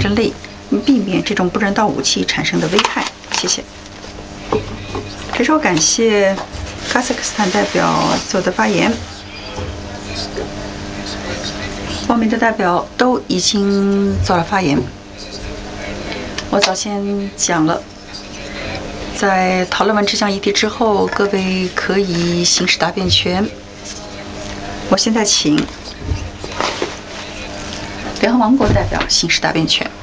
之内，避免这种不人道武器产生的危害。谢谢。非常感谢哈萨克斯坦代表做的发言。欧美的代表都已经做了发言。我早先讲了，在讨论完这项议题之后，各位可以行使答辩权。我现在请联合王国代表行使答辩权。